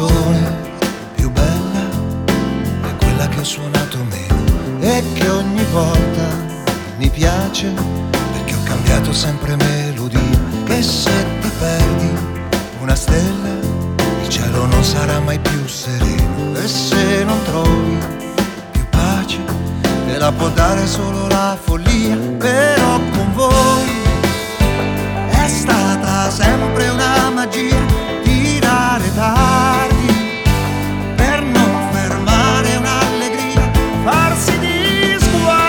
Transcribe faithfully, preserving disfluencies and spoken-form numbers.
canzone più bella è quella che ho suonato meno e che ogni volta mi piace perché ho cambiato sempre melodia. Che se ti perdi una stella il cielo non sarà mai più sereno, e se non trovi più pace te la può dare solo la follia. Per